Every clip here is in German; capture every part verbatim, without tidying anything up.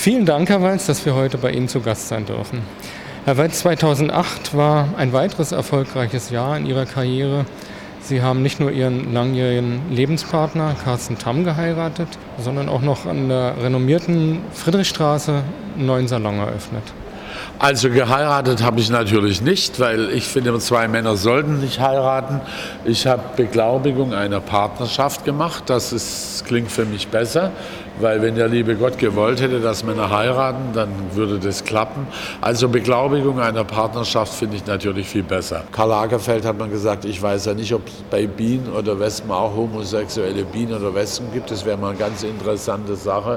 Vielen Dank, Herr Walz, dass wir heute bei Ihnen zu Gast sein dürfen. Herr Walz, zweitausendacht war ein weiteres erfolgreiches Jahr in Ihrer Karriere. Sie haben nicht nur Ihren langjährigen Lebenspartner Carsten Tamm geheiratet, sondern auch noch an der renommierten Friedrichstraße einen neuen Salon eröffnet. Also geheiratet habe ich natürlich nicht, weil ich finde, zwei Männer sollten nicht heiraten. Ich habe Beglaubigung einer Partnerschaft gemacht. Das ist, klingt für mich besser, weil wenn der liebe Gott gewollt hätte, dass Männer heiraten, dann würde das klappen. Also Beglaubigung einer Partnerschaft finde ich natürlich viel besser. Karl Lagerfeld hat man gesagt, ich weiß ja nicht, ob es bei Bienen oder Wespen auch homosexuelle Bienen oder Wespen gibt. Das wäre mal eine ganz interessante Sache.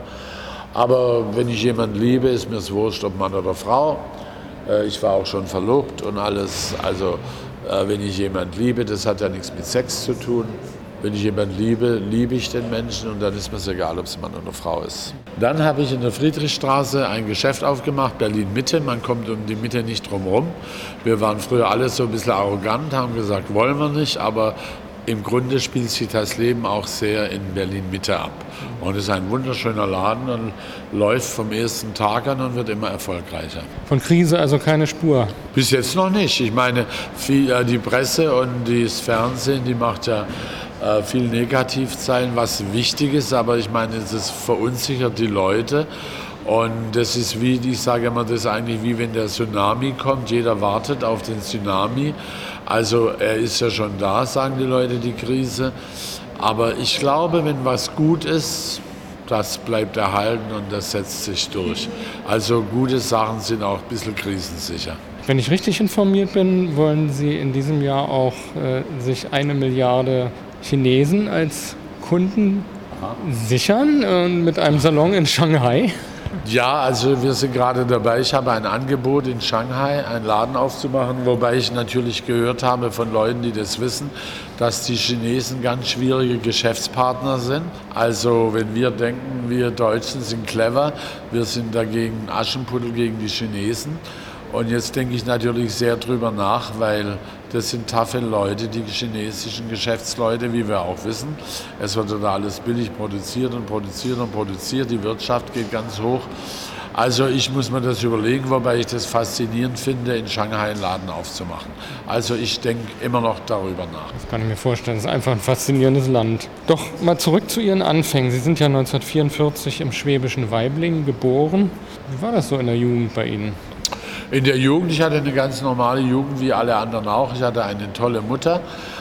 Aber wenn ich jemanden liebe, ist mir es wurscht, ob Mann oder Frau. Ich war auch schon verlobt und alles. Also wenn ich jemanden liebe, das hat ja nichts mit Sex zu tun. Wenn ich jemanden liebe, liebe ich den Menschen und dann ist mir es egal, ob es Mann oder Frau ist. Dann habe ich in der Friedrichstraße ein Geschäft aufgemacht, Berlin-Mitte. Man kommt um die Mitte nicht drum herum. Wir waren früher alle so ein bisschen arrogant, haben gesagt, wollen wir nicht, aber im Grunde spielt sich das Leben auch sehr in Berlin-Mitte ab. Und es ist ein wunderschöner Laden und läuft vom ersten Tag an und wird immer erfolgreicher. Von Krise also keine Spur? Bis jetzt noch nicht. Ich meine, viel, äh, die Presse und das Fernsehen, die macht ja äh, viel Negativzeilen, was wichtig ist. Aber ich meine, es verunsichert die Leute. Und das ist wie, ich sage immer, das ist eigentlich wie wenn der Tsunami kommt. Jeder wartet auf den Tsunami. Also er ist ja schon da, sagen die Leute, die Krise. Aber ich glaube, wenn was gut ist, das bleibt erhalten und das setzt sich durch. Also gute Sachen sind auch ein bisschen krisensicher. Wenn ich richtig informiert bin, wollen Sie in diesem Jahr auch äh, sich eine Milliarde Chinesen als Kunden Aha. sichern äh, mit einem Salon in Shanghai. Ja, also wir sind gerade dabei. Ich habe ein Angebot in Shanghai, einen Laden aufzumachen, wobei ich natürlich gehört habe von Leuten, die das wissen, dass die Chinesen ganz schwierige Geschäftspartner sind. Also wenn wir denken, wir Deutschen sind clever, wir sind dagegen Aschenputtel gegen die Chinesen. Und jetzt denke ich natürlich sehr drüber nach, weil das sind taffe Leute, die chinesischen Geschäftsleute, wie wir auch wissen. Es wird da alles billig produziert und produziert und produziert. Die Wirtschaft geht ganz hoch. Also ich muss mir das überlegen, wobei ich das faszinierend finde, in Shanghai einen Laden aufzumachen. Also ich denke immer noch darüber nach. Das kann ich mir vorstellen. Das ist einfach ein faszinierendes Land. Doch mal zurück zu Ihren Anfängen. Sie sind ja neunzehnhundertvierundvierzig im schwäbischen Weiblingen geboren. Wie war das so in der Jugend bei Ihnen? In der Jugend, ich hatte eine ganz normale Jugend, wie alle anderen auch. Ich hatte eine tolle Mutter.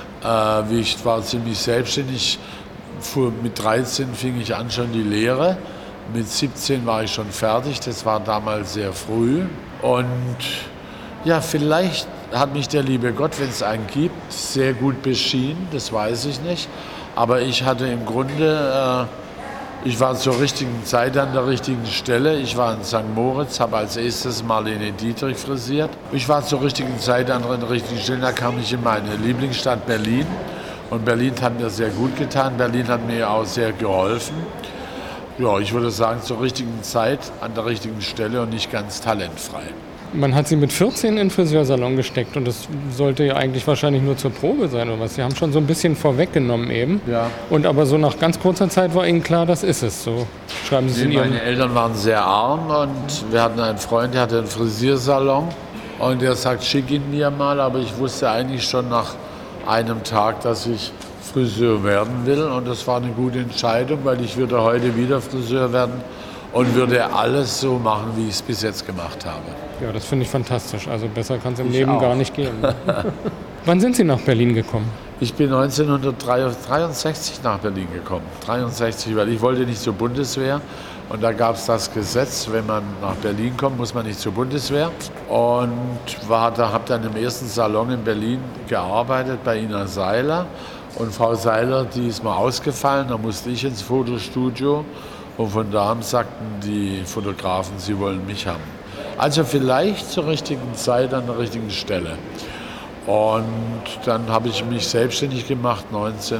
Äh, ich war ziemlich selbstständig. Mit dreizehn fing ich an schon die Lehre. Mit siebzehn war ich schon fertig. Das war damals sehr früh. Und ja, vielleicht hat mich der liebe Gott, wenn es einen gibt, sehr gut beschienen. Das weiß ich nicht. Aber ich hatte im Grunde... Äh, Ich war zur richtigen Zeit an der richtigen Stelle. Ich war in Sankt Moritz, habe als erstes Marlene Dietrich frisiert. Ich war zur richtigen Zeit an der richtigen Stelle. Da kam ich in meine Lieblingsstadt Berlin. Und Berlin hat mir sehr gut getan. Berlin hat mir auch sehr geholfen. Ja, ich würde sagen, zur richtigen Zeit an der richtigen Stelle und nicht ganz talentfrei. Man hat Sie mit vierzehn in den Friseursalon gesteckt und das sollte ja eigentlich wahrscheinlich nur zur Probe sein oder was. Sie haben schon so ein bisschen vorweggenommen eben. Ja. Und aber so nach ganz kurzer Zeit war Ihnen klar, das ist es. So schreiben Sie nee, in Meine Eltern waren sehr arm und wir hatten einen Freund, der hatte einen Frisiersalon und der sagt, schick ihn mir mal, aber ich wusste eigentlich schon nach einem Tag, dass ich Friseur werden will und das war eine gute Entscheidung, weil ich würde heute wieder Friseur werden und würde alles so machen, wie ich es bis jetzt gemacht habe. Ja, das finde ich fantastisch. Also besser kann es im Ich Leben auch. gar nicht gehen. Wann sind Sie nach Berlin gekommen? Ich bin neunzehnhundertdreiundsechzig nach Berlin gekommen. dreiundsechzig, weil ich wollte nicht zur Bundeswehr. Und da gab es das Gesetz, wenn man nach Berlin kommt, muss man nicht zur Bundeswehr. Und war da, habe dann im ersten Salon in Berlin gearbeitet bei Ina Seiler. Und Frau Seiler, die ist mal ausgefallen, da musste ich ins Fotostudio. Und von da an sagten die Fotografen, sie wollen mich haben. Also vielleicht zur richtigen Zeit an der richtigen Stelle. Und dann habe ich mich selbstständig gemacht,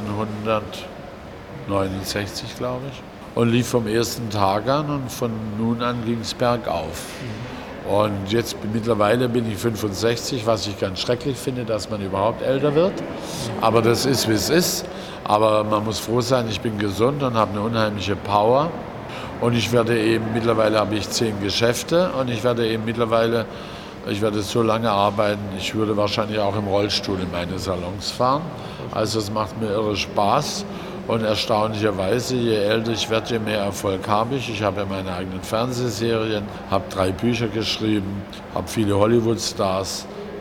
neunzehnhundertneunundsechzig, glaube ich. Und lief vom ersten Tag an und von nun an ging es bergauf. Und jetzt mittlerweile bin ich fünfundsechzig, was ich ganz schrecklich finde, dass man überhaupt älter wird. Aber das ist, wie es ist. Aber man muss froh sein, ich bin gesund und habe eine unheimliche Power. Und ich werde eben, mittlerweile habe ich zehn Geschäfte und ich werde eben mittlerweile, ich werde so lange arbeiten, ich würde wahrscheinlich auch im Rollstuhl in meine Salons fahren. Also es macht mir irre Spaß. Und erstaunlicherweise, je älter ich werde, je mehr Erfolg habe ich. Ich habe ja meine eigenen Fernsehserien, habe drei Bücher geschrieben, habe viele Hollywood-Stars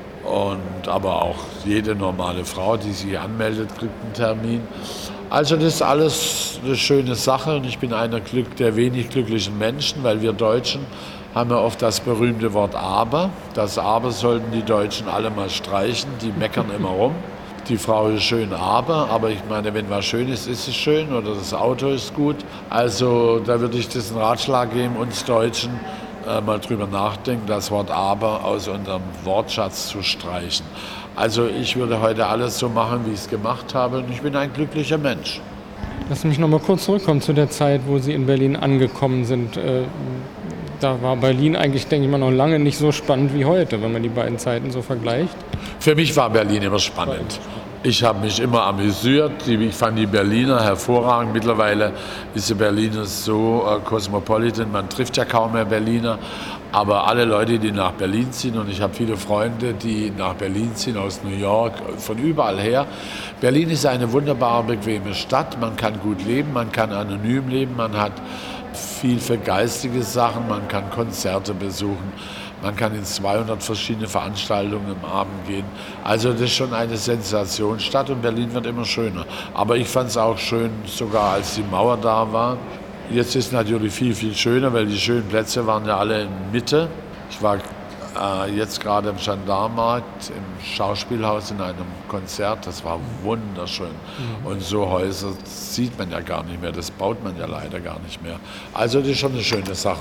und aber auch jede normale Frau, die sich anmeldet, kriegt einen Termin. Also das ist alles eine schöne Sache und ich bin einer der wenig glücklichen Menschen, weil wir Deutschen haben ja oft das berühmte Wort Aber. Das Aber sollten die Deutschen alle mal streichen, die meckern immer rum. Die Frau ist schön, aber, aber ich meine, wenn was schön ist, ist es schön oder das Auto ist gut. Also da würde ich das einen Ratschlag geben, uns Deutschen äh, mal drüber nachdenken, das Wort aber aus unserem Wortschatz zu streichen. Also ich würde heute alles so machen, wie ich es gemacht habe und ich bin ein glücklicher Mensch. Lass mich noch mal kurz zurückkommen zu der Zeit, wo Sie in Berlin angekommen sind. Äh, da war Berlin eigentlich, denke ich mal, noch lange nicht so spannend wie heute, wenn man die beiden Zeiten so vergleicht. Für mich war Berlin immer spannend. Ich habe mich immer amüsiert. Ich fand die Berliner hervorragend. Mittlerweile ist die Berliner so äh, cosmopolitan, man trifft ja kaum mehr Berliner. Aber alle Leute, die nach Berlin ziehen, und ich habe viele Freunde, die nach Berlin ziehen, aus New York, von überall her. Berlin ist eine wunderbare, bequeme Stadt. Man kann gut leben, man kann anonym leben, man hat viel für geistige Sachen, man kann Konzerte besuchen. Man kann in zweihundert verschiedene Veranstaltungen am Abend gehen. Also das ist schon eine Sensationsstadt und Berlin wird immer schöner. Aber ich fand es auch schön, sogar als die Mauer da war. Jetzt ist es natürlich viel, viel schöner, weil die schönen Plätze waren ja alle in Mitte. Ich war äh, jetzt gerade im Gendarmenmarkt, im Schauspielhaus in einem Konzert. Das war wunderschön. Mhm. Und so Häuser sieht man ja gar nicht mehr. Das baut man ja leider gar nicht mehr. Also das ist schon eine schöne Sache.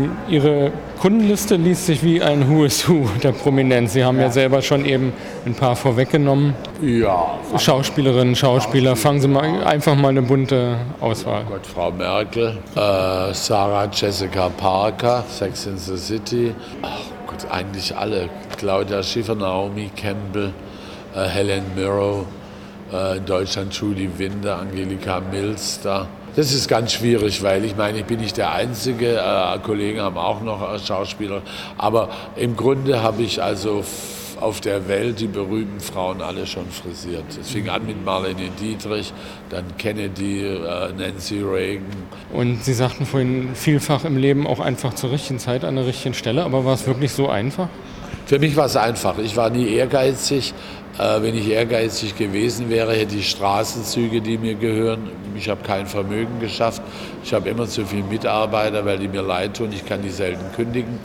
Ihre Kundenliste liest sich wie ein Who is Who der Prominenz. Sie haben ja, ja selber schon eben ein paar vorweggenommen. Ja. Schauspielerinnen, Schauspieler. Fangen Sie mal einfach mal eine bunte Auswahl. Oh Gott, Frau Merkel, äh, Sarah Jessica Parker, Sex in the City. Ach Gott, eigentlich alle. Claudia Schiffer, Naomi Campbell, äh, Helen Mirren, äh, in Deutschland Judy Winter, Angelika Milster. Das ist ganz schwierig, weil ich meine, ich bin nicht der Einzige. Äh, Kollegen haben auch noch äh, Schauspieler. Aber im Grunde habe ich also auf der Welt die berühmten Frauen alle schon frisiert. Es fing an mit Marlene Dietrich, dann Kennedy, äh, Nancy Reagan. Und Sie sagten vorhin, vielfach im Leben auch einfach zur richtigen Zeit an der richtigen Stelle. Aber war es wirklich so einfach? Für mich war es einfach. Ich war nie ehrgeizig. Äh, wenn ich ehrgeizig gewesen wäre, hätte ich Straßenzüge, die mir gehören. Ich habe kein Vermögen geschafft. Ich habe immer zu viele Mitarbeiter, weil die mir leid tun. Ich kann die selten kündigen.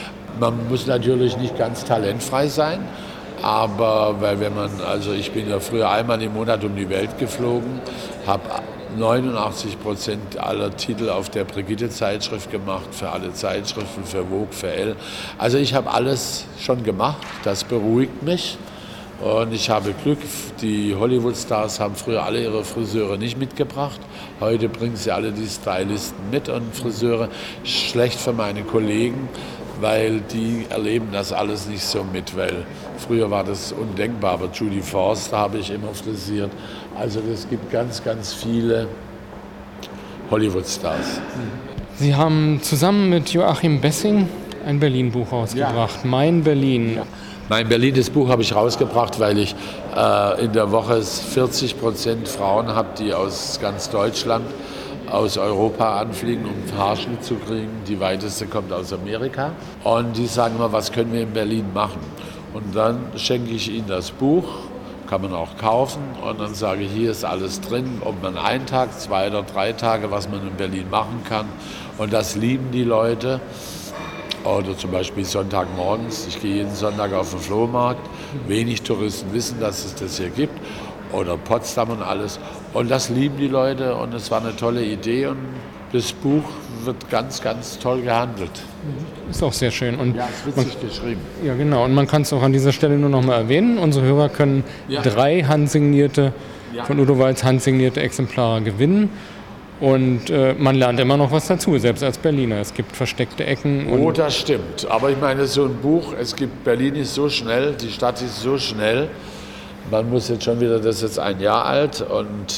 Man muss natürlich nicht ganz talentfrei sein, aber weil wenn man, also ich bin ja früher einmal im Monat um die Welt geflogen, habe neunundachtzig Prozent aller Titel auf der Brigitte-Zeitschrift gemacht, für alle Zeitschriften, für Vogue, für Elle. Also ich habe alles schon gemacht, das beruhigt mich. Und ich habe Glück, die Hollywood-Stars haben früher alle ihre Friseure nicht mitgebracht. Heute bringen sie alle die Stylisten mit und Friseure. Schlecht für meine Kollegen, weil die erleben das alles nicht so mit, weil früher war das undenkbar, aber Judy Forster habe ich immer frisiert. Also es gibt ganz, ganz viele Hollywood-Stars. Sie haben zusammen mit Joachim Bessing ein Berlin-Buch rausgebracht, ja. Mein Berlin. Ja. Mein Berlin, das Buch habe ich rausgebracht, weil ich äh, in der Woche vierzig Prozent Frauen habe, die aus ganz Deutschland, aus Europa anfliegen, um Haarschnitt zu kriegen. Die weiteste kommt aus Amerika. Und die sagen immer, was können wir in Berlin machen? Und dann schenke ich ihnen das Buch, kann man auch kaufen. Und dann sage ich, hier ist alles drin, ob man einen Tag, zwei oder drei Tage, was man in Berlin machen kann. Und das lieben die Leute. Oder zum Beispiel Sonntagmorgens, ich gehe jeden Sonntag auf den Flohmarkt. Wenig Touristen wissen, dass es das hier gibt. Oder Potsdam und alles. Und das lieben die Leute und es war eine tolle Idee. Und das Buch wird ganz, ganz toll gehandelt. Ist auch sehr schön. Und ja, ist witzig man, geschrieben. Ja, genau. Und man kann es auch an dieser Stelle nur noch mal erwähnen. Unsere Hörer können ja. drei handsignierte, ja. von Udo Walz handsignierte Exemplare gewinnen. Und äh, man lernt immer noch was dazu, selbst als Berliner. Es gibt versteckte Ecken. Und oh, das stimmt. Aber ich meine, so ein Buch, es gibt, Berlin ist so schnell, die Stadt ist so schnell. Man muss jetzt schon wieder, das ist jetzt ein Jahr alt und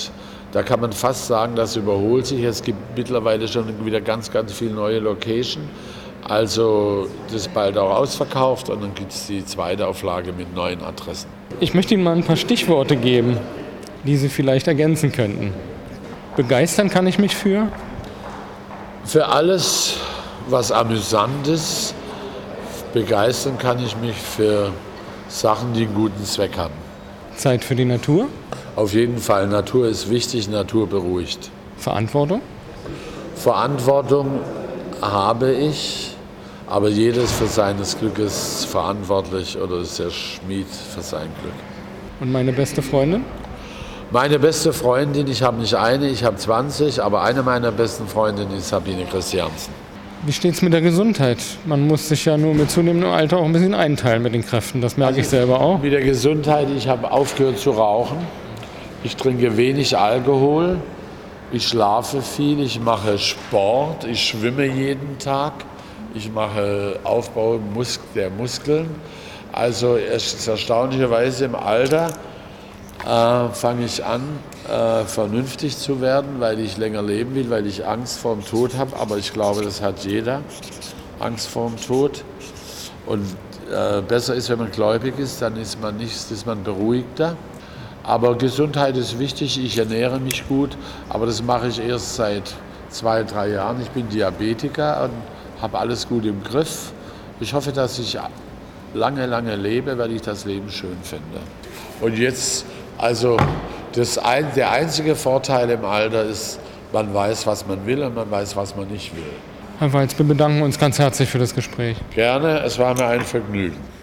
Da kann man fast sagen, das überholt sich. Es gibt mittlerweile schon wieder ganz, ganz viele neue Locations. Also das ist bald auch ausverkauft und dann gibt es die zweite Auflage mit neuen Adressen. Ich möchte Ihnen mal ein paar Stichworte geben, die Sie vielleicht ergänzen könnten. Begeistern kann ich mich für? Für alles, was amüsant ist. Begeistern kann ich mich für Sachen, die einen guten Zweck haben. Zeit für die Natur? Auf jeden Fall. Natur ist wichtig, Natur beruhigt. Verantwortung? Verantwortung habe ich, aber jeder ist für seines Glückes verantwortlich oder ist der Schmied für sein Glück. Und meine beste Freundin? Meine beste Freundin, ich habe nicht eine, ich habe zwanzig, aber eine meiner besten Freundinnen ist Sabine Christiansen. Wie steht es mit der Gesundheit? Man muss sich ja nur mit zunehmendem Alter auch ein bisschen einteilen mit den Kräften. Das merke ich selber auch. Mit der Gesundheit, ich habe aufgehört zu rauchen. Ich trinke wenig Alkohol. Ich schlafe viel. Ich mache Sport. Ich schwimme jeden Tag. Ich mache Aufbau der Muskeln. Also es ist erstaunlicherweise im Alter äh, fange ich an, äh, vernünftig zu werden, weil ich länger leben will, weil ich Angst vor dem Tod habe. Aber ich glaube, das hat jeder, Angst vor dem Tod. Und äh, besser ist, wenn man gläubig ist, dann ist man nicht, ist man beruhigter. Aber Gesundheit ist wichtig, ich ernähre mich gut, aber das mache ich erst seit zwei, drei Jahren. Ich bin Diabetiker und habe alles gut im Griff. Ich hoffe, dass ich lange, lange lebe, weil ich das Leben schön finde. Und jetzt, also das ein, der einzige Vorteil im Alter ist, man weiß, was man will und man weiß, was man nicht will. Herr Weiz, wir bedanken uns ganz herzlich für das Gespräch. Gerne, es war mir ein Vergnügen.